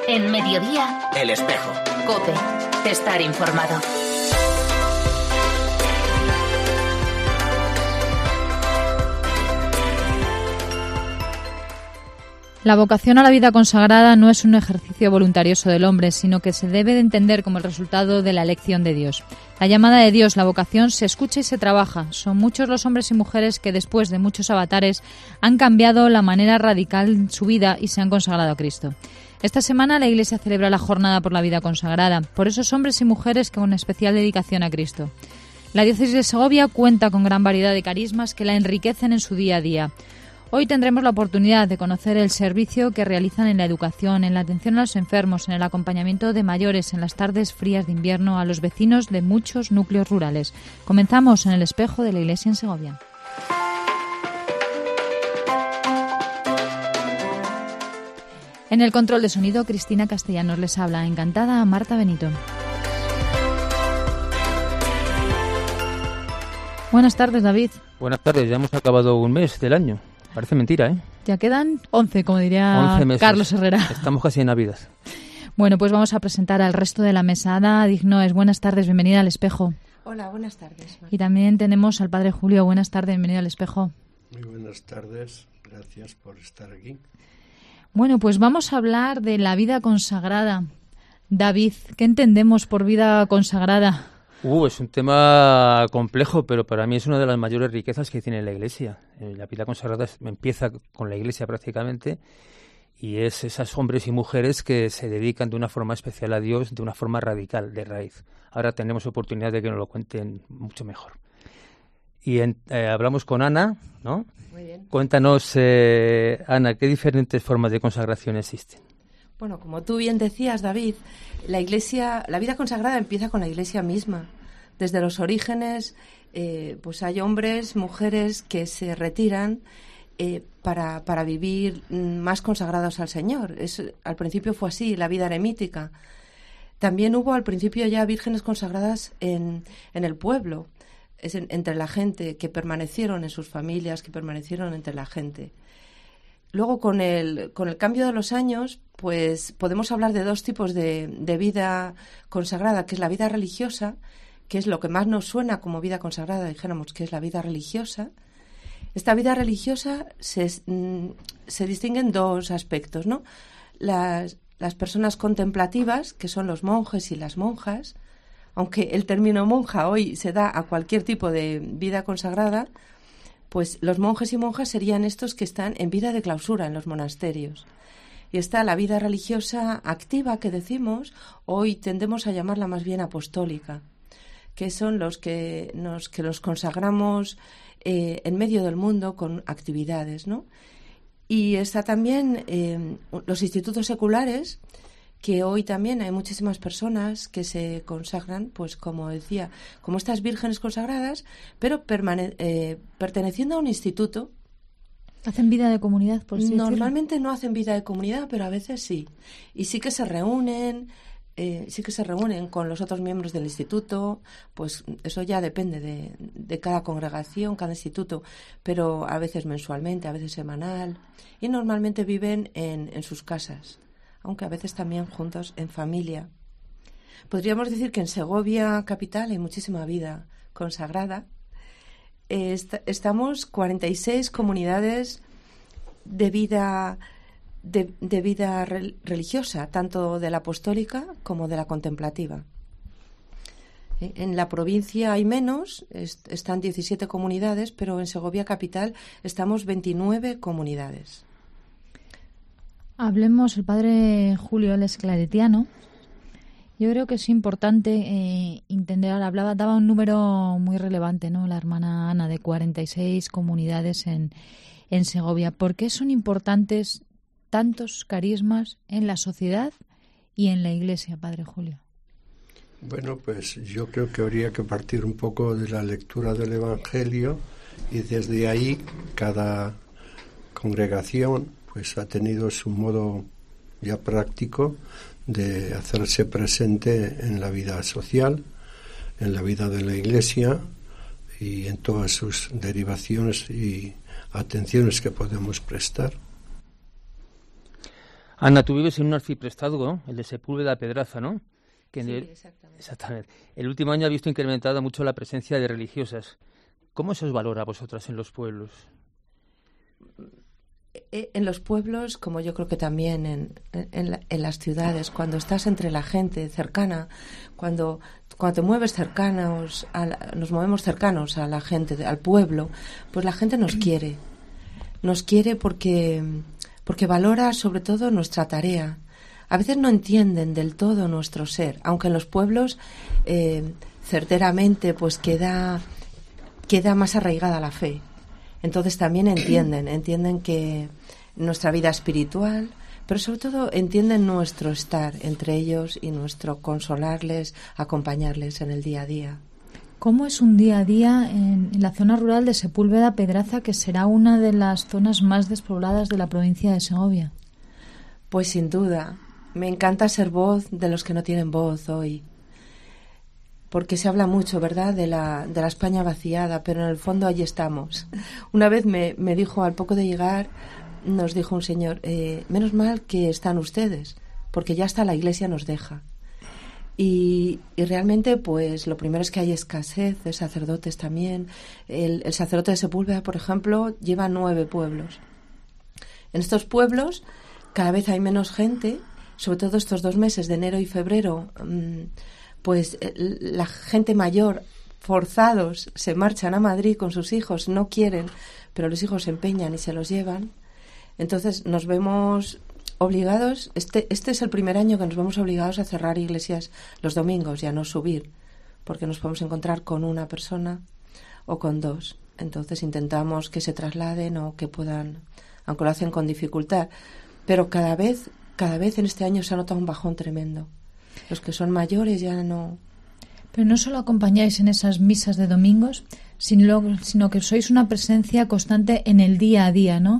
En Mediodía, El Espejo. COPE. Estar informado. La vocación a la vida consagrada no es un ejercicio voluntarioso del hombre, sino que se debe de entender como el resultado de la elección de Dios. La llamada de Dios, la vocación, se escucha y se trabaja. Son muchos los hombres y mujeres que después de muchos avatares han cambiado la manera radical en su vida y se han consagrado a Cristo. Esta semana la Iglesia celebra la Jornada por la Vida Consagrada, por esos hombres y mujeres con especial dedicación a Cristo. La diócesis de Segovia cuenta con gran variedad de carismas que la enriquecen en su día a día. Hoy tendremos la oportunidad de conocer el servicio que realizan en la educación, en la atención a los enfermos, en el acompañamiento de mayores, en las tardes frías de invierno a los vecinos de muchos núcleos rurales. Comenzamos en el Espejo de la Iglesia en Segovia. En el control de sonido, Cristina Castellanos les habla. Encantada, Marta Benito. Buenas tardes, David. Buenas tardes, ya hemos acabado un mes del año. Parece mentira, ¿eh? Ya quedan 11, como diría 11 meses. Carlos Herrera. Estamos casi en Navidad. Bueno, pues vamos a presentar al resto de la mesa. Ada Dignoes, buenas tardes, bienvenida al Espejo. Hola, buenas tardes. Y también tenemos al padre Julio, buenas tardes, bienvenido al Espejo. Muy buenas tardes, gracias por estar aquí. Bueno, pues vamos a hablar de la vida consagrada. David, ¿qué entendemos por vida consagrada? Es un tema complejo, pero para mí es una de las mayores riquezas que tiene la Iglesia. La vida consagrada empieza con la Iglesia prácticamente y es esos hombres y mujeres que se dedican de una forma especial a Dios, de una forma radical, de raíz. Ahora tenemos oportunidad de que nos lo cuenten mucho mejor. Y hablamos con Ana, ¿no? Muy bien. Cuéntanos, Ana, ¿qué diferentes formas de consagración existen? Bueno, como tú bien decías, David, la Iglesia, la vida consagrada empieza con la Iglesia misma. Desde los orígenes, pues hay hombres, mujeres que se retiran para vivir más consagrados al Señor. Al principio fue así, la vida eremítica. También hubo al principio ya vírgenes consagradas en el pueblo, entre la gente, que permanecieron en sus familias, que permanecieron entre la gente. Luego, con el cambio de los años, pues podemos hablar de dos tipos de vida consagrada, que es la vida religiosa, que es lo que más nos suena como vida consagrada, dijéramos que es la vida religiosa. Esta vida religiosa se distingue en dos aspectos, ¿no? Las personas contemplativas, que son los monjes y las monjas, aunque el término monja hoy se da a cualquier tipo de vida consagrada, pues los monjes y monjas serían estos que están en vida de clausura en los monasterios. Y está la vida religiosa activa, que decimos, hoy tendemos a llamarla más bien apostólica, que son los que nos consagramos en medio del mundo con actividades, ¿no? Y está también los institutos seculares, que hoy también hay muchísimas personas que se consagran, pues como decía, como estas vírgenes consagradas, pero perteneciendo a un instituto. ¿Hacen vida de comunidad, por así decirlo? Normalmente no hacen vida de comunidad, pero a veces sí. Y sí que se reúnen con los otros miembros del instituto, pues eso ya depende de cada congregación, cada instituto, pero a veces mensualmente, a veces semanal, y normalmente viven en sus casas, aunque a veces también juntos en familia. Podríamos decir que en Segovia capital hay muchísima vida consagrada. Estamos 46 comunidades de vida religiosa, tanto de la apostólica como de la contemplativa. En la provincia hay menos, están 17 comunidades, pero en Segovia capital estamos 29 comunidades. Hablemos, el padre Julio, él es claretiano. Yo creo que es importante entender, daba un número muy relevante, ¿no? La hermana Ana, de 46 comunidades en Segovia. ¿Por qué son importantes tantos carismas en la sociedad y en la Iglesia, padre Julio? Bueno, pues yo creo que habría que partir un poco de la lectura del Evangelio y desde ahí cada congregación pues ha tenido su modo ya práctico de hacerse presente en la vida social, en la vida de la Iglesia y en todas sus derivaciones y atenciones que podemos prestar. Ana, tú vives en un arciprestazgo, ¿no? El de Sepúlveda Pedraza, ¿no? Que Sí, exactamente. Exactamente. El último año ha visto incrementada mucho la presencia de religiosas. ¿Cómo se os valora a vosotras en los pueblos? En los pueblos, como yo creo que también en las ciudades, cuando estás entre la gente cercana, cuando te mueves cercanos, nos movemos cercanos a la gente, al pueblo, pues la gente nos quiere. Nos quiere porque valora sobre todo nuestra tarea. A veces no entienden del todo nuestro ser, aunque en los pueblos certeramente pues queda más arraigada la fe. Entonces también entienden que nuestra vida espiritual, pero sobre todo entienden nuestro estar entre ellos y nuestro consolarles, acompañarles en el día a día. ¿Cómo es un día a día en la zona rural de Sepúlveda Pedraza, que será una de las zonas más despobladas de la provincia de Segovia? Pues sin duda, me encanta ser voz de los que no tienen voz hoy. Porque se habla mucho, ¿verdad?, de la España vaciada, pero en el fondo allí estamos. Una vez me dijo, al poco de llegar, nos dijo un señor, menos mal que están ustedes, porque ya hasta la Iglesia nos deja. Y realmente, pues, lo primero es que hay escasez de sacerdotes también. El sacerdote de Sepúlveda, por ejemplo, lleva 9 pueblos. En estos pueblos cada vez hay menos gente, sobre todo estos 2 meses de enero y febrero. Pues la gente mayor, forzados, se marchan a Madrid con sus hijos, no quieren, pero los hijos se empeñan y se los llevan. Entonces nos vemos obligados, este es el primer año que nos vemos obligados a cerrar iglesias los domingos y a no subir, porque nos podemos encontrar con una persona o con 2. Entonces intentamos que se trasladen o que puedan, aunque lo hacen con dificultad. Pero cada vez en este año se ha notado un bajón tremendo. Los que son mayores ya no... Pero no solo acompañáis en esas misas de domingos, sino que sois una presencia constante en el día a día, ¿no?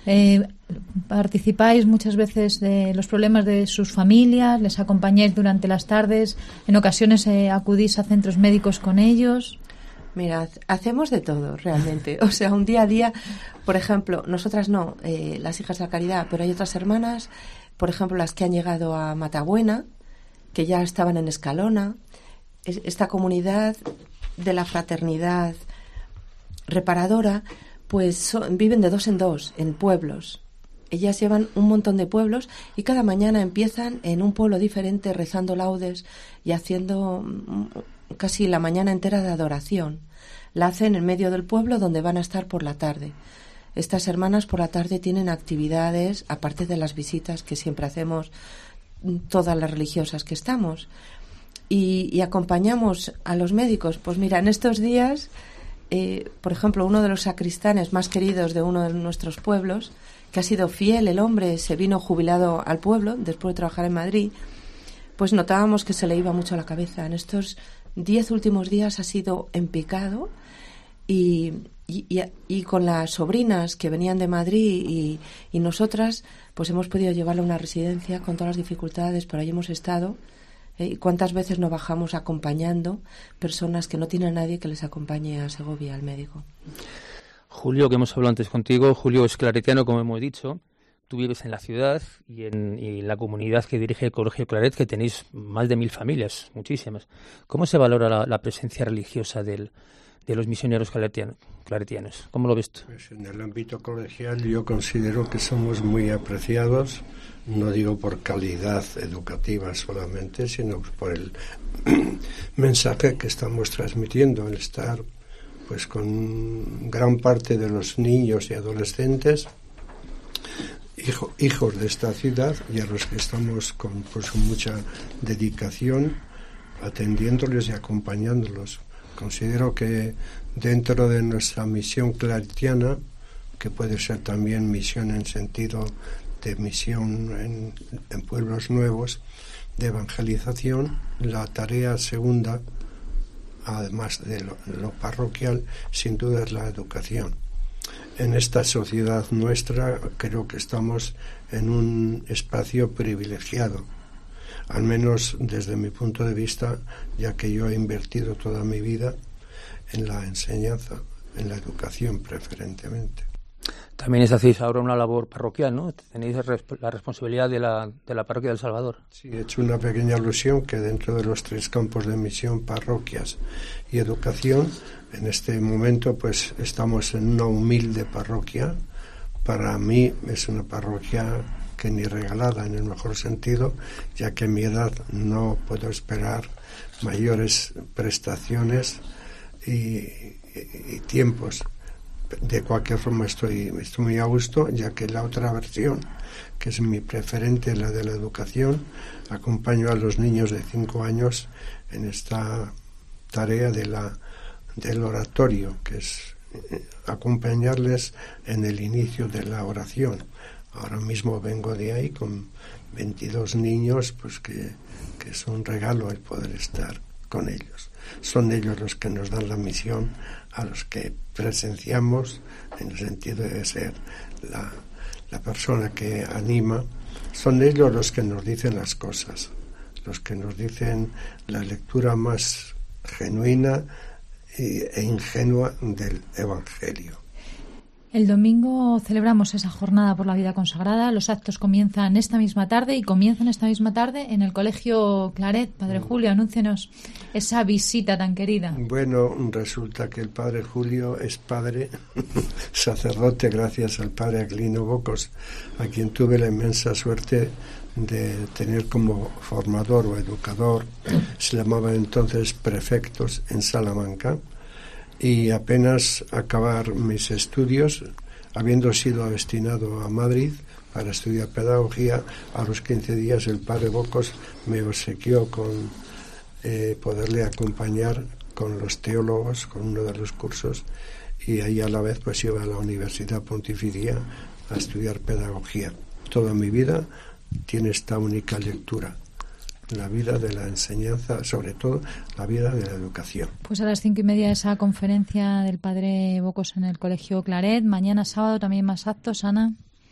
Participáis muchas veces de los problemas de sus familias, les acompañáis durante las tardes, en ocasiones acudís a centros médicos con ellos. Mira, hacemos de todo realmente. O sea, un día a día, por ejemplo, nosotras no, las hijas de la caridad, pero hay otras hermanas, por ejemplo, las que han llegado a Matabuena, que ya estaban en Escalona. Esta comunidad de la fraternidad reparadora, pues viven de 2 en 2 en pueblos. Ellas llevan un montón de pueblos y cada mañana empiezan en un pueblo diferente rezando laudes y haciendo casi la mañana entera de adoración. La hacen en medio del pueblo donde van a estar por la tarde. Estas hermanas por la tarde tienen actividades, aparte de las visitas que siempre hacemos todas las religiosas que estamos, y acompañamos a los médicos. Pues mira, en estos días, por ejemplo, uno de los sacristanes más queridos de uno de nuestros pueblos, que ha sido fiel, el hombre se vino jubilado al pueblo después de trabajar en Madrid, pues notábamos que se le iba mucho la cabeza. En estos 10 últimos días ha sido en picado y con las sobrinas que venían de Madrid y nosotras, pues hemos podido llevarle a una residencia con todas las dificultades, pero ahí hemos estado. ¿Y cuántas veces no bajamos acompañando personas que no tienen a nadie que les acompañe a Segovia, al médico? Julio, que hemos hablado antes contigo, Julio es claretiano, como hemos dicho. Tú vives en la ciudad y en la comunidad que dirige el Colegio Claret, que tenéis más de 1000 familias, muchísimas. ¿Cómo se valora la presencia religiosa de los misioneros claretianos? ¿Cómo lo ves tú? Pues en el ámbito colegial yo considero que somos muy apreciados, no digo por calidad educativa solamente, sino por el mensaje que estamos transmitiendo, el estar pues con gran parte de los niños y adolescentes, hijos de esta ciudad, y a los que estamos con mucha dedicación atendiéndoles y acompañándolos. Considero que dentro de nuestra misión claretiana, que puede ser también misión en sentido de misión en pueblos nuevos, de evangelización, la tarea segunda, además de lo parroquial, sin duda es la educación. En esta sociedad nuestra creo que estamos en un espacio privilegiado, al menos desde mi punto de vista, ya que yo he invertido toda mi vida en la enseñanza, en la educación preferentemente. También hacéis ahora una labor parroquial, ¿no? Tenéis la responsabilidad de la parroquia del Salvador. Sí, he hecho una pequeña alusión que dentro de los 3 campos de misión, parroquias y educación, en este momento pues estamos en una humilde parroquia. Para mí es una parroquia que ni regalada en el mejor sentido, ya que a mi edad no puedo esperar mayores prestaciones y tiempos. De cualquier forma estoy muy a gusto, ya que la otra versión, que es mi preferente, la de la educación, acompaño a los niños de 5 años en esta tarea del oratorio, que es acompañarles en el inicio de la oración. Ahora mismo vengo de ahí con 22 niños, pues que es un regalo el poder estar con ellos. Son ellos los que nos dan la misión a los que presenciamos, en el sentido de ser la persona que anima. Son ellos los que nos dicen las cosas, los que nos dicen la lectura más genuina e ingenua del Evangelio. El domingo celebramos esa jornada por la vida consagrada. Los actos comienzan esta misma tarde en el Colegio Claret. Padre Julio, anúncienos esa visita tan querida. Bueno, resulta que el Padre Julio es padre, sacerdote, gracias al Padre Aquilino Bocos, a quien tuve la inmensa suerte de tener como formador o educador. Se llamaba entonces prefectos en Salamanca. Y apenas acabar mis estudios, habiendo sido destinado a Madrid para estudiar pedagogía, a los 15 días el padre Bocos me obsequió con poderle acompañar con los teólogos, con uno de los cursos, y ahí a la vez pues iba a la Universidad Pontificia a estudiar pedagogía. Toda mi vida tiene esta única lectura: la vida de la enseñanza, sobre todo la vida de la educación. Pues a las 5:30 esa conferencia del Padre Bocos en el Colegio Claret. Mañana sábado también más actos, Ana.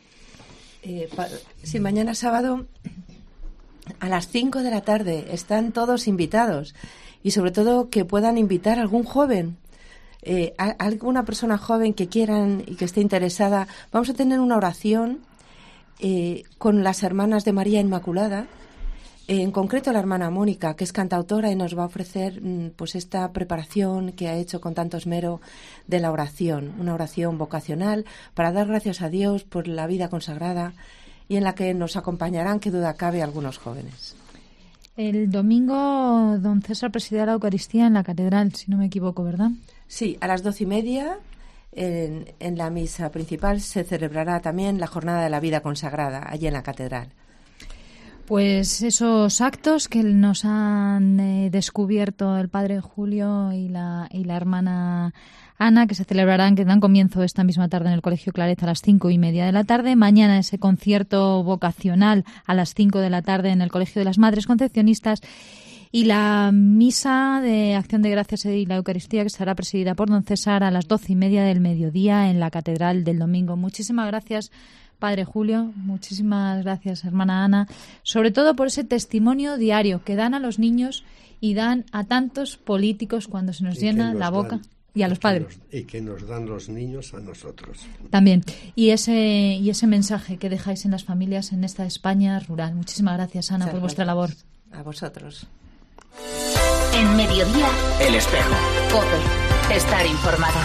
Sí, mañana sábado a las 5 de la tarde están todos invitados, y sobre todo que puedan invitar a algún joven, a alguna persona joven que quieran y que esté interesada. Vamos a tener una oración con las hermanas de María Inmaculada. En concreto la hermana Mónica, que es cantautora, y nos va a ofrecer pues esta preparación que ha hecho con tanto esmero de la oración, una oración vocacional para dar gracias a Dios por la vida consagrada, y en la que nos acompañarán, qué duda cabe, algunos jóvenes. El domingo don César presidirá la Eucaristía en la catedral, si no me equivoco, ¿verdad? Sí, a las 12:30 en la misa principal se celebrará también la jornada de la vida consagrada allí en la catedral. Pues esos actos que nos han descubierto el Padre Julio y la hermana Ana, que se celebrarán, que dan comienzo esta misma tarde en el Colegio Claret a las 5:30 de la tarde. Mañana ese concierto vocacional a las 5 de la tarde en el Colegio de las Madres Concepcionistas. Y la misa de Acción de Gracias y la Eucaristía, que estará presidida por don César a las 12:30 del mediodía en la Catedral del domingo. Muchísimas gracias, Padre Julio. Muchísimas gracias, hermana Ana. Sobre todo por ese testimonio diario que dan a los niños y dan a tantos políticos cuando se nos llena la boca. Y a los padres. Y que nos dan los niños a nosotros. También. Y ese mensaje que dejáis en las familias en esta España rural. Muchísimas gracias, Ana, por vuestra labor. A vosotros. En Mediodía, El Espejo. COPE. Estar informado.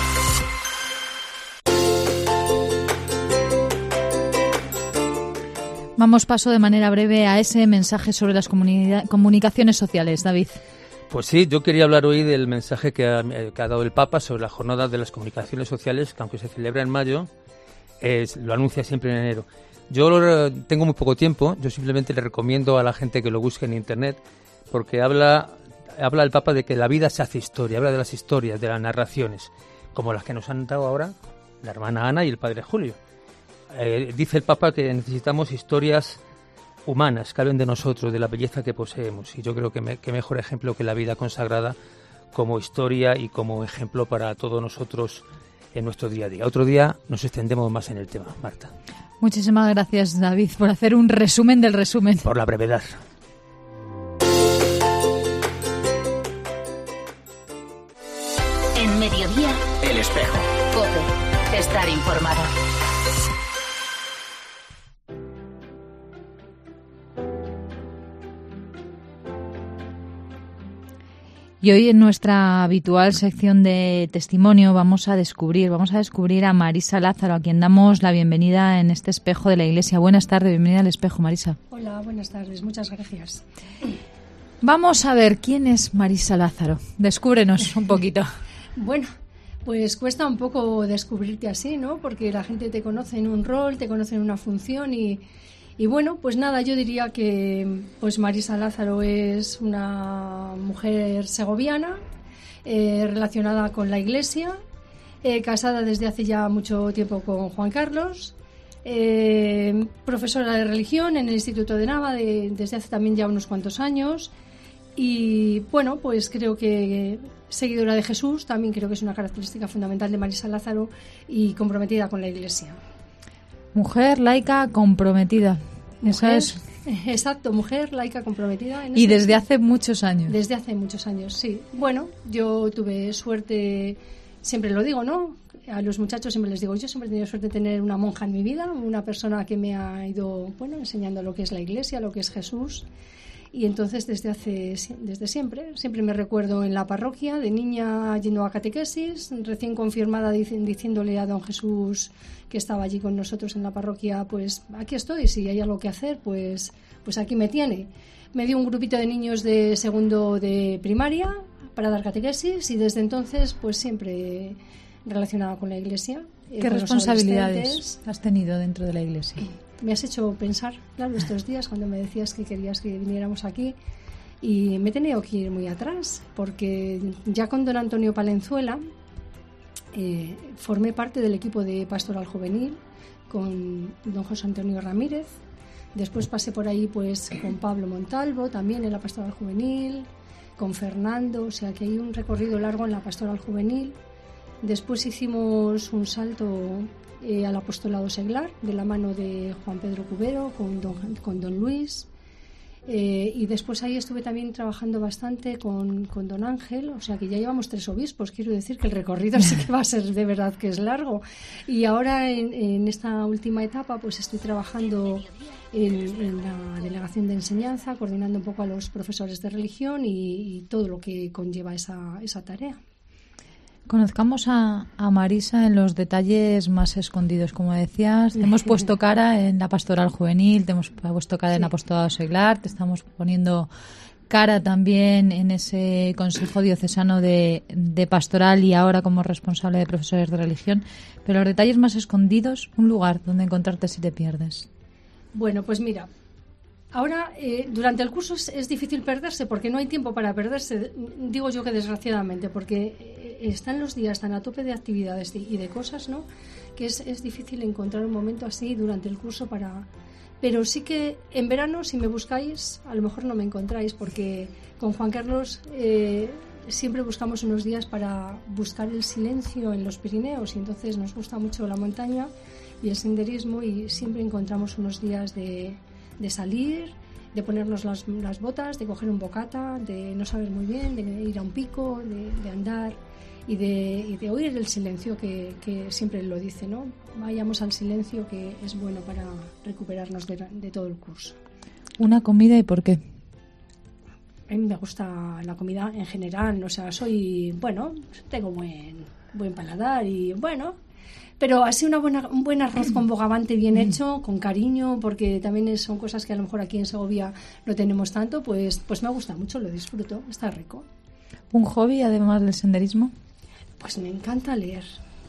Vamos paso de manera breve a ese mensaje sobre las comunicaciones sociales, David. Pues sí, yo quería hablar hoy del mensaje que ha dado el Papa sobre la jornada de las comunicaciones sociales, que aunque se celebra en mayo, lo anuncia siempre en enero. Yo tengo muy poco tiempo, yo simplemente le recomiendo a la gente que lo busque en Internet, porque habla el Papa de que la vida se hace historia, habla de las historias, de las narraciones, como las que nos han dado ahora la hermana Ana y el Padre Julio. Dice el Papa que necesitamos historias humanas que hablen de nosotros, de la belleza que poseemos, y yo creo que qué mejor ejemplo que la vida consagrada como historia y como ejemplo para todos nosotros en nuestro día a día. Otro día nos extendemos más en el tema, Marta. Muchísimas gracias, David, por hacer un resumen del resumen. Por la brevedad. En Mediodía, El Espejo. COPE. Estar informado. Y hoy en nuestra habitual sección de testimonio vamos a descubrir a Marisa Lázaro, a quien damos la bienvenida en este espejo de la Iglesia. Buenas tardes, bienvenida al espejo, Marisa. Hola, buenas tardes, muchas gracias. Vamos a ver, ¿quién es Marisa Lázaro? Descúbrenos un poquito. Bueno, pues cuesta un poco descubrirte así, ¿no? Porque la gente te conoce en un rol, te conoce en una función y bueno, pues nada, yo diría que pues Marisa Lázaro es una mujer segoviana, relacionada con la Iglesia, casada desde hace ya mucho tiempo con Juan Carlos, profesora de religión en el Instituto de Nava desde hace también ya unos cuantos años y bueno, pues creo que seguidora de Jesús, también creo que es una característica fundamental de Marisa Lázaro y comprometida con la Iglesia. Mujer laica comprometida. Mujer, eso es. Exacto, mujer laica comprometida. Y desde hace muchos años. Desde hace muchos años, sí. Bueno, yo tuve suerte, siempre lo digo, ¿no? A los muchachos siempre les digo, yo siempre he tenido suerte de tener una monja en mi vida, una persona que me ha ido, bueno, enseñando lo que es la Iglesia, lo que es Jesús. Y entonces desde siempre me recuerdo en la parroquia, de niña yendo a catequesis, recién confirmada diciéndole a don Jesús que estaba allí con nosotros en la parroquia, pues aquí estoy, si hay algo que hacer, pues aquí me tiene. Me dio un grupito de niños de segundo de primaria para dar catequesis y desde entonces pues siempre relacionada con la Iglesia. ¿Qué responsabilidades has tenido dentro de la Iglesia? Me has hecho pensar, claro, estos días cuando me decías que querías que viniéramos aquí y me he tenido que ir muy atrás porque ya con don Antonio Palenzuela formé parte del equipo de Pastoral Juvenil con don José Antonio Ramírez, después pasé por ahí pues con Pablo Montalvo también en la Pastoral Juvenil, con Fernando, o sea que hay un recorrido largo en la Pastoral Juvenil. Después hicimos un salto al apostolado seglar de la mano de Juan Pedro Cubero con don Luis y después ahí estuve también trabajando bastante con don Ángel, o sea que ya llevamos 3 obispos, quiero decir que el recorrido sí que va a ser de verdad que es largo y ahora en esta última etapa pues estoy trabajando en la delegación de enseñanza, coordinando un poco a los profesores de religión y todo lo que conlleva esa tarea. Conozcamos a Marisa en los detalles más escondidos, como decías. Te hemos puesto cara en la pastoral juvenil, te hemos puesto cara en apostolado seglar, te estamos poniendo cara también en ese Consejo Diocesano de Pastoral y ahora como responsable de profesores de religión. Pero los detalles más escondidos, un lugar donde encontrarte si te pierdes. Bueno, pues mira, ahora durante el curso es difícil perderse porque no hay tiempo para perderse, digo yo que desgraciadamente, porque están los días tan a tope de actividades y de cosas, ¿no? Que es difícil encontrar un momento así durante el curso pero sí que en verano, si me buscáis, a lo mejor no me encontráis, porque con Juan Carlos siempre buscamos unos días para buscar el silencio en los Pirineos y entonces nos gusta mucho la montaña y el senderismo y siempre encontramos unos días de salir, de ponernos las botas, de coger un bocata, de no saber muy bien, de ir a un pico, de andar y de oír el silencio que siempre lo dice, ¿no? Vayamos al silencio que es bueno para recuperarnos de todo el curso. ¿Una comida y por qué? A mí me gusta la comida en general, o sea, tengo buen paladar y bueno, pero así un buen arroz con bogavante bien hecho, con cariño, porque también son cosas que a lo mejor aquí en Segovia no tenemos tanto, pues me gusta mucho, lo disfruto, está rico. ¿Un hobby además del senderismo? Pues me encanta leer.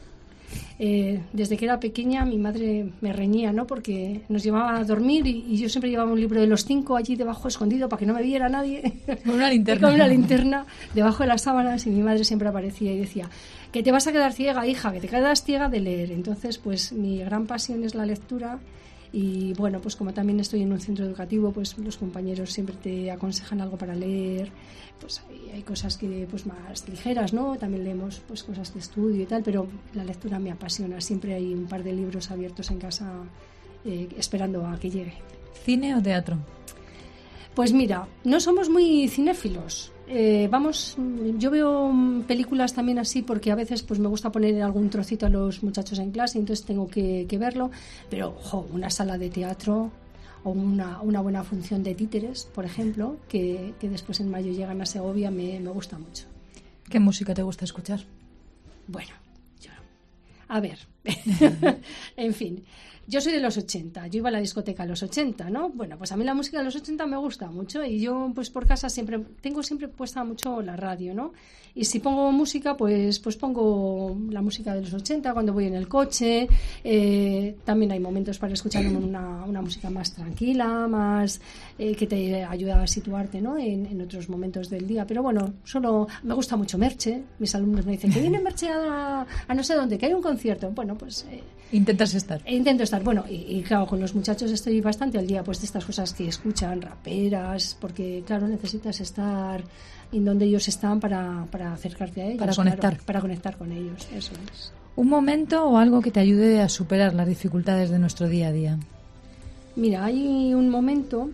Desde que era pequeña mi madre me reñía, ¿no? Porque nos llevaba a dormir y yo siempre llevaba un libro de los 5 allí debajo escondido para que no me viera nadie. Con una linterna. Con una linterna debajo de las sábanas y mi madre siempre aparecía y decía que te vas a quedar ciega, hija, que te quedas ciega de leer. Entonces, pues mi gran pasión es la lectura y bueno, pues como también estoy en un centro educativo, pues los compañeros siempre te aconsejan algo para leer. Pues hay cosas que pues más ligeras, ¿no? También leemos pues cosas de estudio y tal, pero la lectura me apasiona. Siempre hay un par de libros abiertos en casa esperando a que llegue. ¿Cine o teatro? Pues mira, no somos muy cinéfilos. Yo veo películas también así porque a veces pues me gusta poner algún trocito a los muchachos en clase, entonces tengo que verlo, pero una sala de teatro, o una buena función de títeres, por ejemplo, que después en mayo llegan a Segovia, me gusta mucho. ¿Qué música te gusta escuchar? Bueno, a ver, en fin, yo soy de los 80, yo iba a la discoteca a los 80, ¿no? Bueno, pues a mí la música de los 80 me gusta mucho y yo pues por casa tengo siempre puesta mucho la radio, ¿no? Y si pongo música, pues pongo la música de los 80 cuando voy en el coche. También hay momentos para escuchar una música más tranquila, más que te ayuda a situarte, ¿no? En otros momentos del día. Pero bueno, me gusta mucho Merche. Mis alumnos me dicen que viene Merche a no sé dónde, que hay un concierto. Bueno, pues... Intentas estar. Intento estar. Bueno, y claro, con los muchachos estoy bastante al día pues de estas cosas que escuchan, raperas, porque claro, necesitas estar en donde ellos están para acercarte a ellos. Para conectar. Claro, para conectar con ellos, eso es. ¿Un momento o algo que te ayude a superar las dificultades de nuestro día a día? Mira, hay un momento,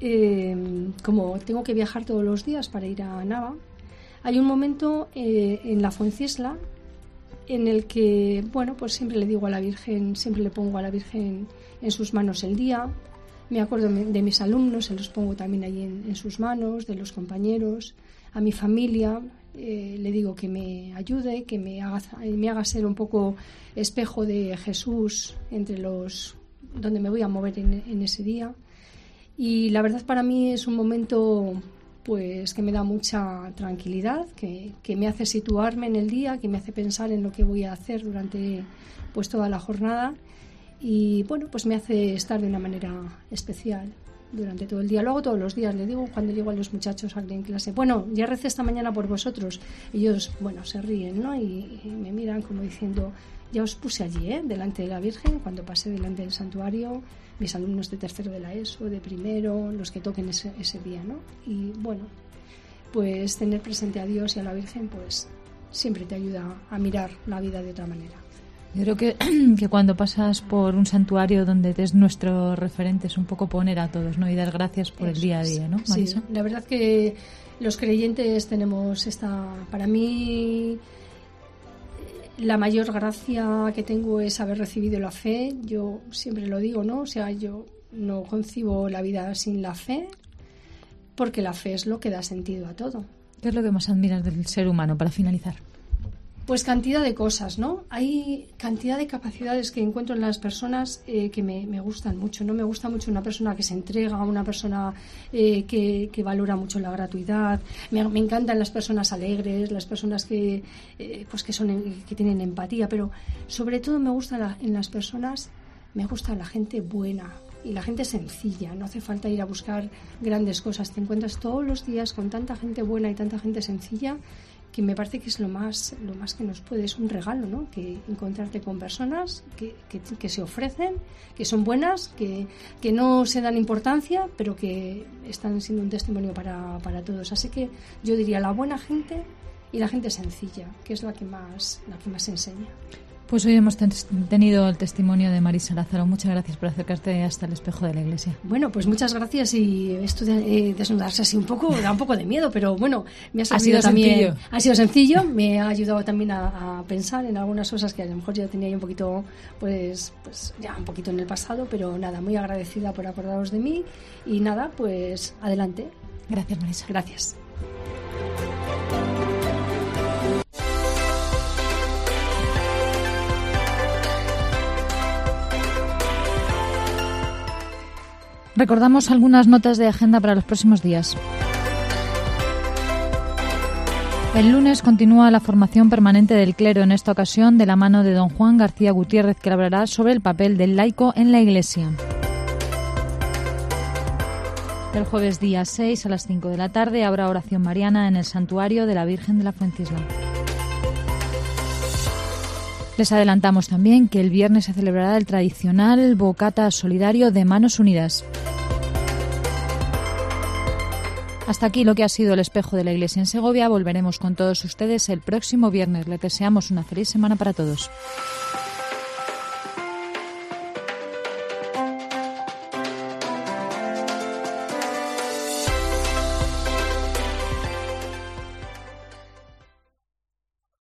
como tengo que viajar todos los días para ir a Nava, hay un momento en la Fuencisla en el que, bueno, pues siempre le digo a la Virgen, siempre le pongo a la Virgen en sus manos el día. Me acuerdo de mis alumnos, se los pongo también ahí en sus manos, de los compañeros, a mi familia, le digo que me ayude, que me haga ser un poco espejo de Jesús donde me voy a mover en ese día. Y la verdad para mí es un momento pues que me da mucha tranquilidad, que me hace situarme en el día, que me hace pensar en lo que voy a hacer durante pues toda la jornada y bueno, pues me hace estar de una manera especial durante todo el día. Lo hago todos los días, le digo cuando llego a los muchachos en clase, bueno, ya recé esta mañana por vosotros. Ellos, bueno, se ríen, ¿no? Y me miran como diciendo, ya os puse allí, delante de la Virgen, cuando pasé delante del santuario, mis alumnos de tercero de la ESO, de primero, los que toquen ese día, ¿no? Y bueno, pues tener presente a Dios y a la Virgen, pues siempre te ayuda a mirar la vida de otra manera. Yo creo que cuando pasas por un santuario donde es nuestro referente es un poco poner a todos, ¿no? Y dar gracias por el día a día, ¿no, Marisa? Sí, la verdad que los creyentes tenemos para mí, la mayor gracia que tengo es haber recibido la fe. Yo siempre lo digo, ¿no? O sea, yo no concibo la vida sin la fe, porque la fe es lo que da sentido a todo. ¿Qué es lo que más admiras del ser humano, para finalizar? Pues cantidad de cosas, ¿no? Hay cantidad de capacidades que encuentro en las personas que me gustan mucho, ¿no? Me gusta mucho una persona que se entrega, una persona que valora mucho la gratuidad. Me encantan las personas alegres, las personas que tienen empatía, pero sobre todo me gusta en las personas, me gusta la gente buena y la gente sencilla. No hace falta ir a buscar grandes cosas. Te encuentras todos los días con tanta gente buena y tanta gente sencilla, que me parece que es lo más que nos puede, es un regalo, ¿no? Que encontrarte con personas que se ofrecen, que son buenas, que no se dan importancia, pero que están siendo un testimonio para todos. Así que yo diría la buena gente y la gente sencilla, que es la que más enseña. Pues hoy hemos tenido el testimonio de Marisa Lázaro. Muchas gracias por acercarte hasta el espejo de la iglesia. Bueno, pues muchas gracias, y esto de desnudarse así un poco da un poco de miedo, pero bueno, me ha servido también. Sencillo. Ha sido sencillo, me ha ayudado también a pensar en algunas cosas que a lo mejor yo tenía un poquito, pues ya un poquito en el pasado, pero nada, muy agradecida por acordaros de mí y nada, pues adelante. Gracias, Marisa. Gracias. Recordamos algunas notas de agenda para los próximos días. El lunes continúa la formación permanente del clero, en esta ocasión de la mano de don Juan García Gutiérrez, que hablará sobre el papel del laico en la Iglesia. El jueves día 6 a las 5 de la tarde habrá oración mariana en el santuario de la Virgen de la Fuencisla. Les adelantamos también que el viernes se celebrará el tradicional bocata solidario de Manos Unidas. Hasta aquí lo que ha sido el espejo de la Iglesia en Segovia. Volveremos con todos ustedes el próximo viernes. Les deseamos una feliz semana para todos.